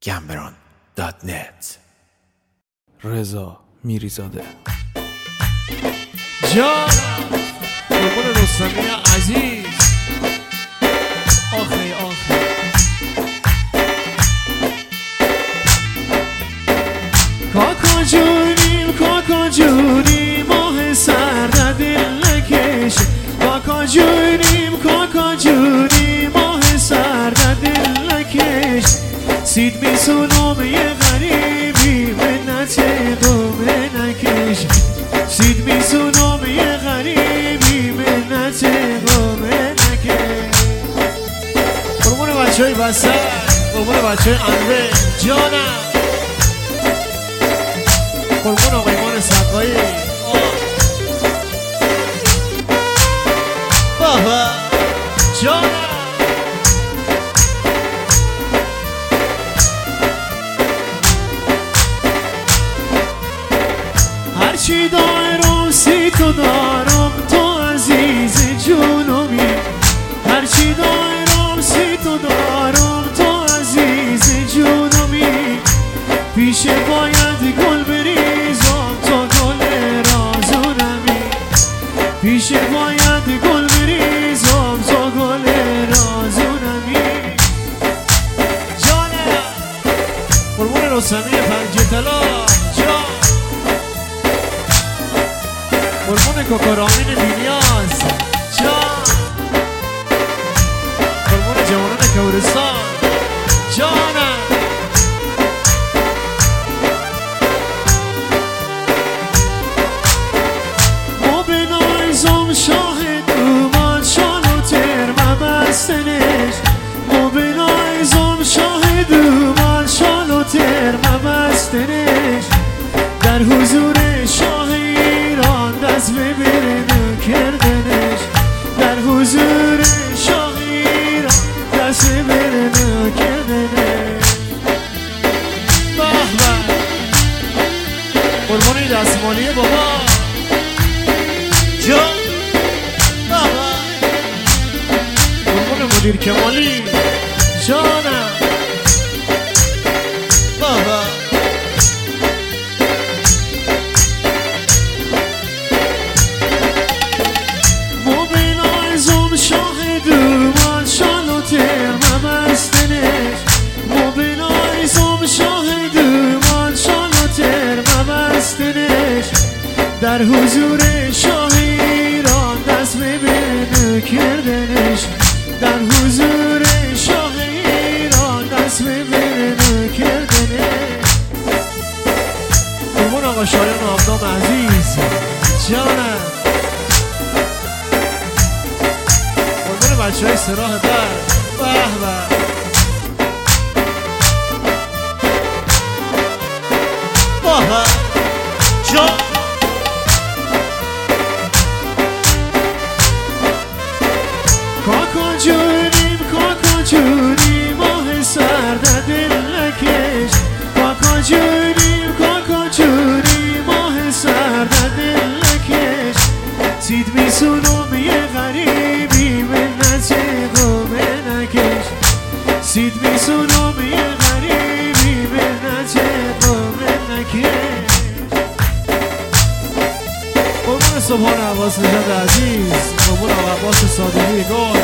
gambron.net. رضا میریزاده. جان قربون رستمی عزیز. آخه کاکا جونیم ماه سرد دل نکش. کاکا جونیم ماه سرد دل نکش. سید میسونم یه غریبی منت قومه نکش. سید میسونم یه غریبی منت قومه نکش. قربون بچه های بسر، قربون بچه های انوه جانم، قربون آقای مان سقایی. بابا جانم هرچی دارم سی تو دارم، تو عزیز جونمی. هرچی دارم سی تو دارم، تو عزیز جونمی. پیش باید گل بریزم تا گل رازونمی. پیش باید گل بریزم تا گل رازونمی. جانم قربون رستمی پنج طلا. جان قربون کوکارامین بینیاز. جان قربون جوانان کورستان. جانم ما به نایزم شاهد اومد شال و ترمه بستنش. ما به نایزم شاهد اومد شال و ترمه بستنش. در حضور شاه ایران دست ببرن کردنش. در حضور شاه ایران دست ببرن کردنش. بحبه قربانی دستمالی بابا. جان بابا قربان مدیر کمالی. جانم بابا ما به نایزم شاهد اومد شال و ترمه بستنش. ما به نایزم شاهد اومد شال و ترمه بستنش. در حضور شاه ایران دست ببرن کردنش. در حضور شاه ایران دست ببرن کردنش. قربون آقا شایان و عبدام عزیز. جانم قربون بچه های سراح بر. بحبه بابا جان کاکا جونیم ماه سرد دل نکش. کاکا جونیم ماه سرد دل نکش. سید میسونم یه غریبی منت قومه نکش. سید میسونم یه غریبی منت قومه نکش. قربون سبحان عباس نژاد عزیز. قربون آقا عباس صادقی گل.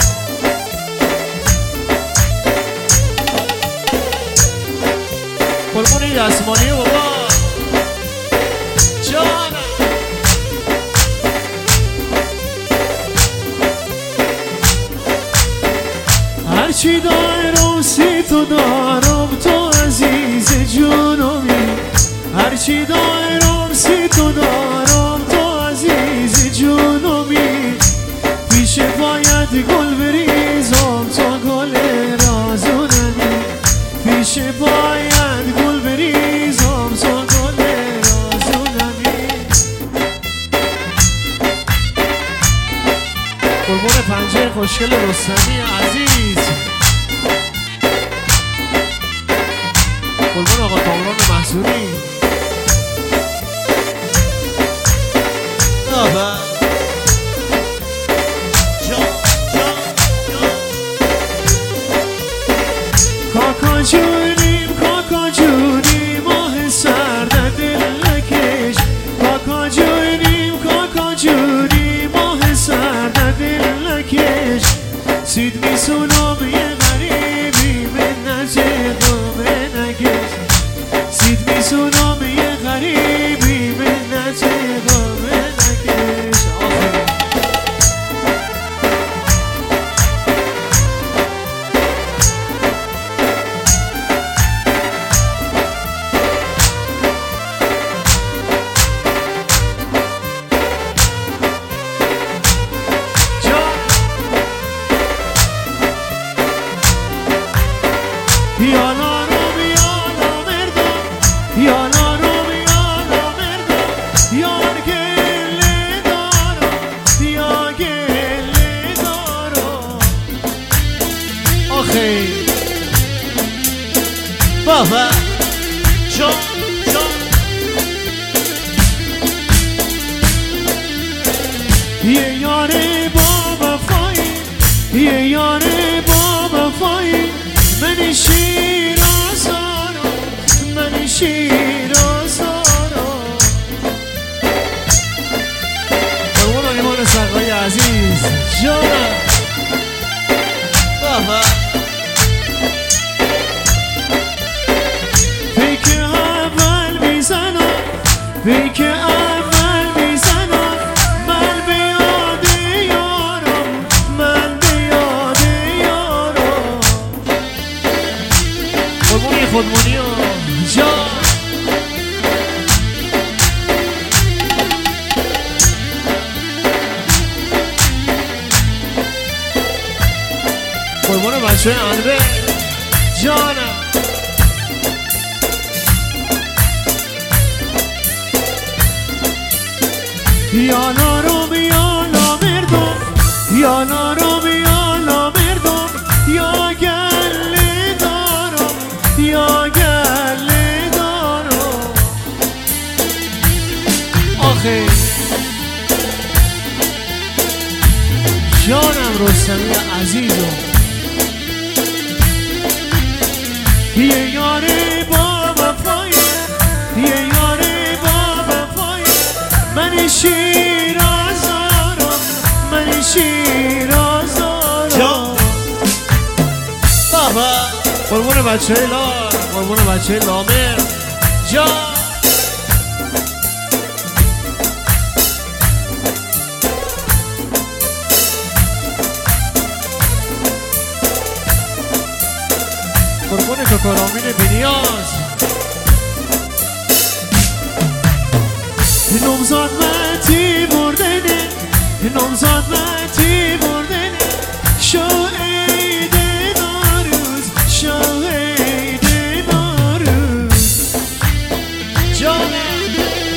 قربون دستمالی بابا. جانم هرچی دارم سی تو دارم، تو عزیز جونمی. هرچی دارم سی تو دارم، تو عزیز جونمی. پیش باید گل بریزم تا گل رازونمی. پیش باید گل بریزم تا گل رازونمی. قربون پنجه خوشگل رستمی عزیز. قربون آقا کامران محصولی. بابا جان کاکا جونیم قامه نکش سید میسونم یه غریبی منت قامه نکش بابا جان جان یه یاره با وفایی یه یاره با وفایی من شیرازارم من شیرازارم قربان ایمان سرقای عزیز جانم بابا که اول میزنم من به یاد یارم من به یاد یارم خودمونی خودمونی جان قربون بچه انبه جانم یا نارم یا نامردم یا نارم یا نامردم یا گله دارم یا گله دارم آخه جانم رستمی عزیزم یه یاره با وفایی یه یاره با وفایی من شیرازارم من شیرازارم بابا قربون بچه لار قربون بچه لامر جان قربون ککارامین بینیاز نمزاد متی بردنه نمزاد متی بردنه شاهد ناروز شاهد ناروز جانم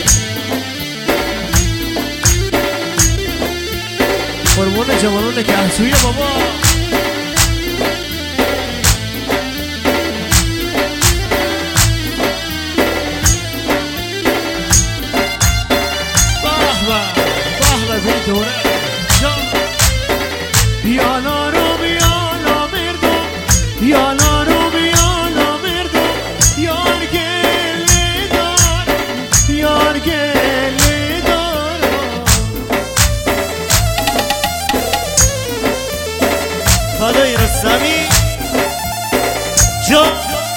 قربون جوانون کهسوی بابا یا نارم یا نامردم یا نارم یا نامردم یار گله دارم یار گله دارم فدای رستمی جان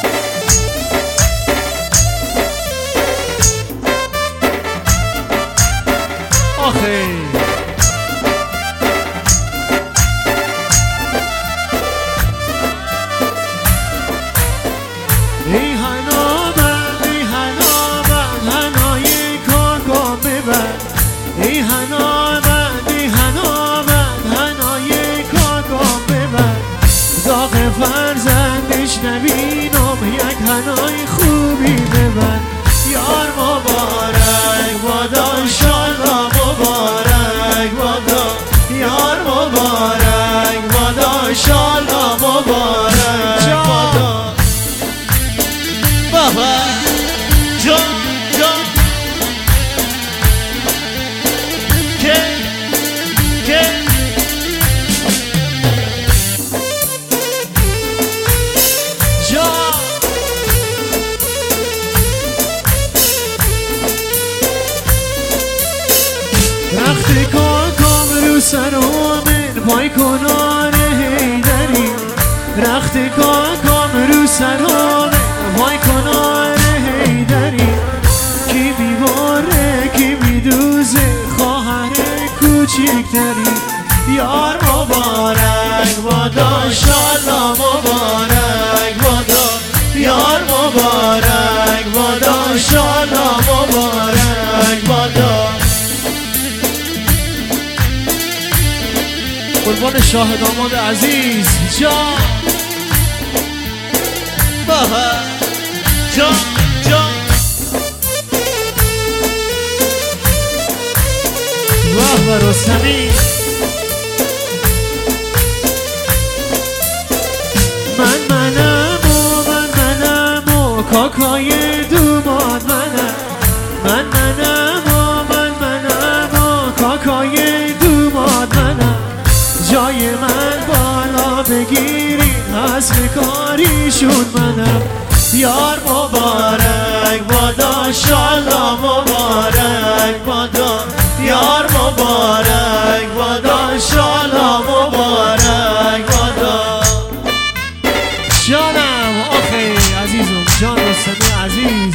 آخه ای هنامم ای هنامم هنای کاکام ببر ای هنامم ای هنامم هنای کاکام ببر داغ فرزندش نبینم یک هنای خوبی ببر یار مبارک بادا انشالله مبارک بادا یار مبارک بادا انشالله مبارک بادا بابا جان جان که جان رخت کاکام رو سرامن پای کنار هیدری رخت کاکام رو سرامن کوچیکتری یار مبارک بادا شالا مبارک بادا یار مبارک بادا شالا مبارک بادا قربان شاه داماد عزیز جان بابا جان جان واه و رستمی منم و کاکای دوماد منم و کاکای دوماد منم جای من بالا بگیری از کاریشون منم یار مبارک بادا شالا مبارک بادا یار مبارک بادا شالا مبارک بادا جانم آخه عزیزم جان رستمی عزیز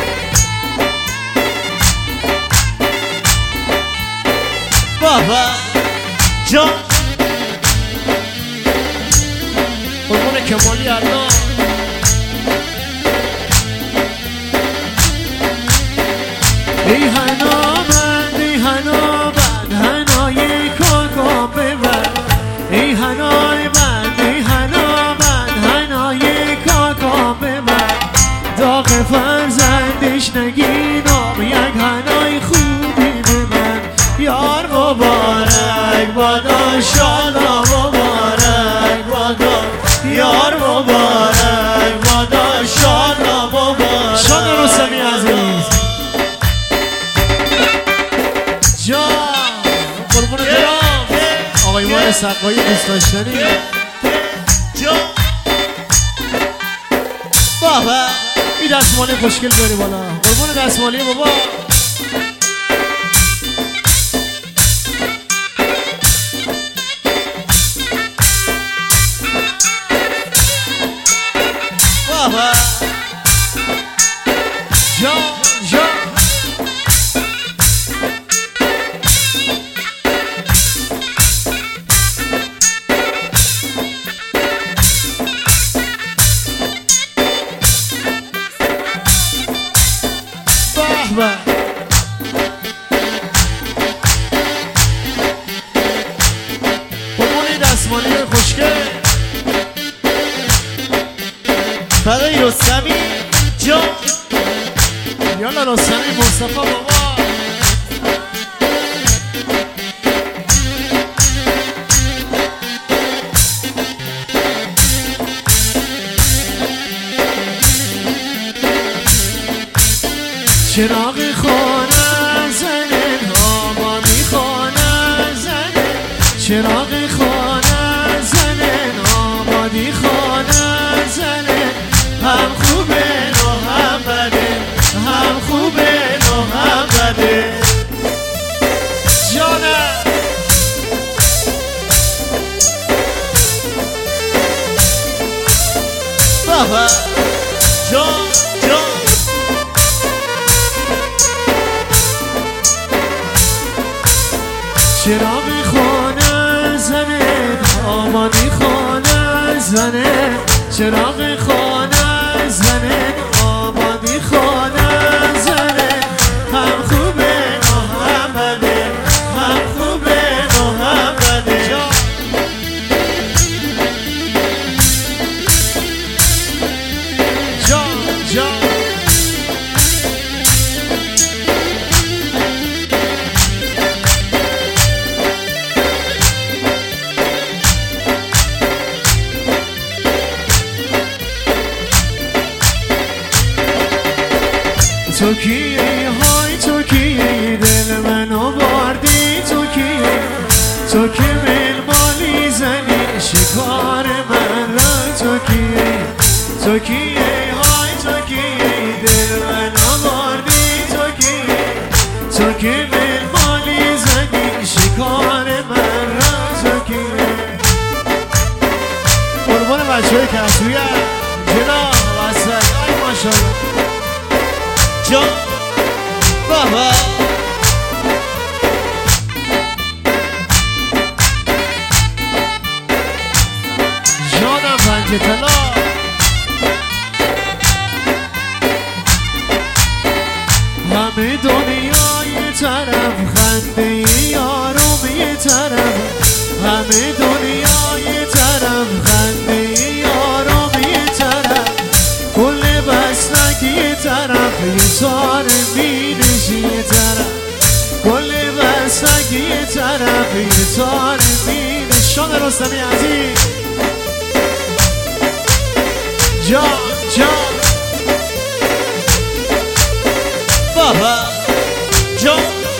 بابا جان قربون کمالی الله ای هنا من هنای کاکا ببر ای هنای من هنای کاکا ببر داغ فرزندش نگینم یک هنای خوبی به من یار مبارک بادا شالا مبارک بادا یار مبارک بادا شالا مبارک شاد رستمی عزیز جان قربون دلم آقای مار سقایی دوست داشتنی جان بابا این دستمالی خوشگل بیاری بالا قربون دستمالی بابا بابا جان قربون دستمالی خوشگل برای رستمی جان یالا رستمی مصطفی بابا چراغ خانه زنه آما میخوانه زنه چراغ خانه زنه آمادی خانه زنه هم خوبه و هم بده هم خوبه و هم بده جانه بابا جان جان چراغ خانه زنه آمادی خانه زنه چراغ خانه زنه آمادی خانه زنه هم خوبه و هم بده هم خوبه و هم بده جان تو کیه های تو کیه دل منو بردی تو کیه تو که ملمالی زنی شکار من را تو کیه های تو کیه دل منو بردی تو که ملمالی زنی شکار من را تو کیه قربان بچه های کسویه جناب وسط ای ماشالله جان بابا حاج طلا همه دنیا یه طرف خنده یارم یه طرف همه دنیا یه طرف خنده یارم یه طرف کل بستک یه طرف یه تار مینش یه طرف کل بستک یه طرف یه تار مینش شان رستمی عزیز جان جان بابا جان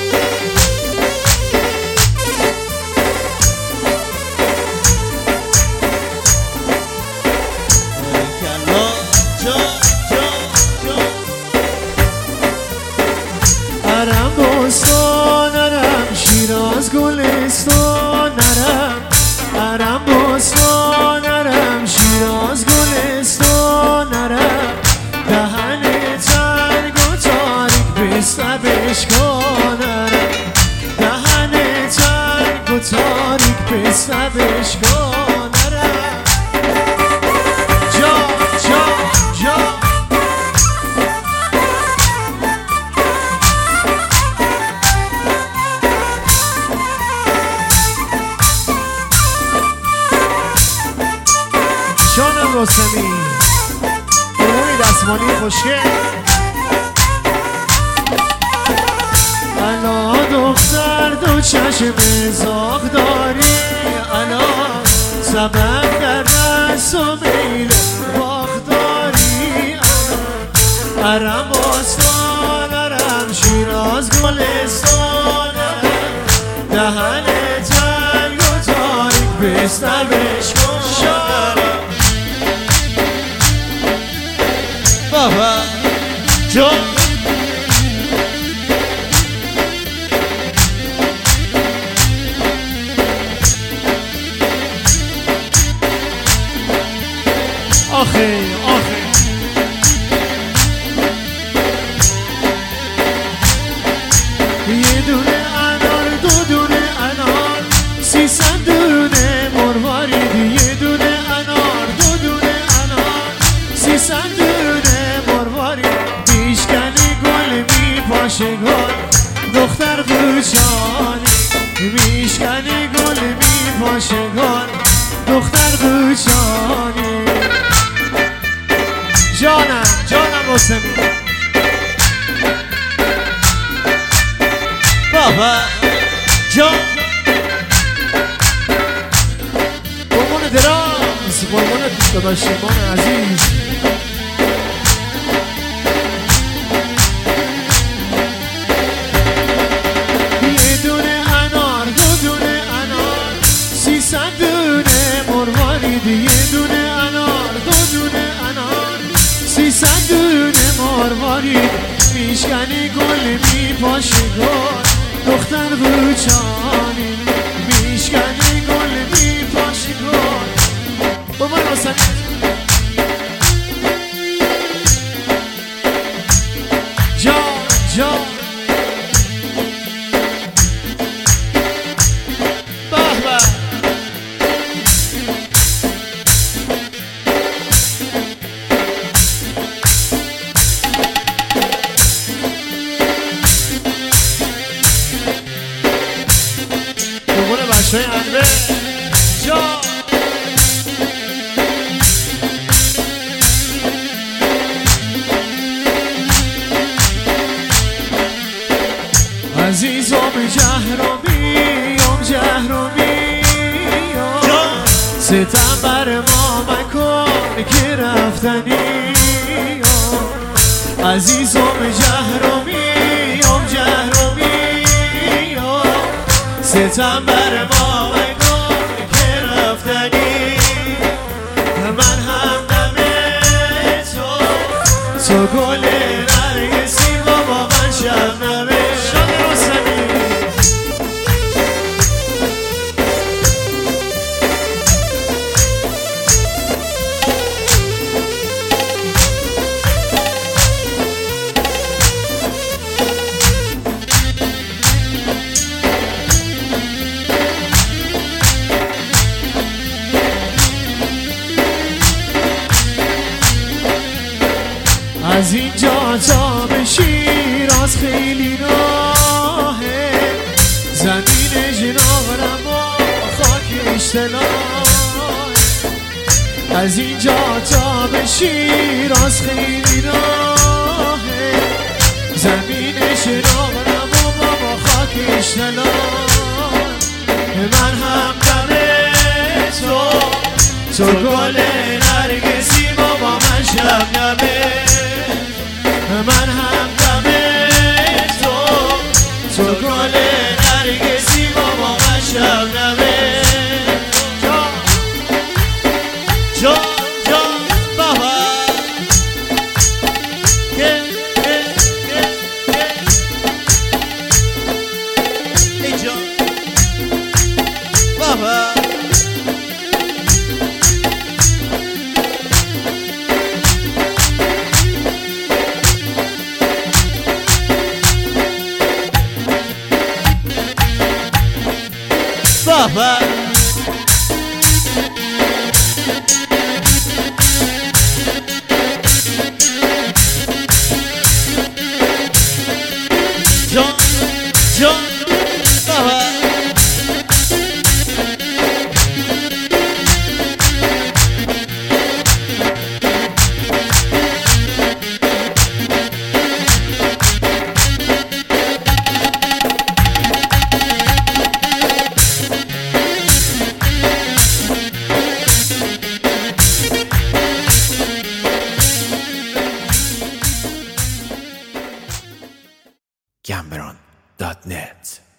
ارم بستان ارم شیراز گلستان ارم بستان ارم شیراز گلستان ارم دهن تنگ و تاریک بستبش کنم دهن تنگ و تاریک بستبش کنم جا جا جا شانم رستمی قربونی دستمالی خوشگل الا دختر دو چشم زاغ داری الا سبب در دست و میل باغ داری ارم باستان ارم شیراز گلستان دهن تنگ و تاریک بسترش کن بابا جان آخه آخه یه دونه انار دو دونه انار 300 دونه مروارید یه دونه انار دو دونه انار 300 دونه مروارید میشکنی گل میپاشه گل دختر بوچانی میشکنی گل میپاشه گل دختر بوچانی جانم جانم رستمی بابا جان قربون دراز قربون داداش شیمان عزیز یه دونه انار دو دونه انار 300 دونه مروارید یه دونه انار دو دونه انار 300 دونه مروارید میشکنی گل میپاشه گل دختر بوچانی میشکنی گل میپاشه گل با من رستمی جان جان بابا قربون بچه های انبه جان عزیزم جهرومی ستم بر ما مکن که رفتنی عزیزم جهرومی ستم بر ما مکن که رفتنی من هم دم تو گل نرگسی با من شبنمه شاد رستمی از اینجا تا به شیراز خیلی راهه، زمین جناورم و خاکش طلاه. از اینجا تا به شیراز خیلی راهه، زمین جناورم و بابا خاکش طلاه. من هم دم تو گل نرگسی بابا من شبنمه. من هم دم تو گل نرگسی بابا من شبنمه. جان جان بابا ای جان بابا بابا جان جان بابا Cameron.net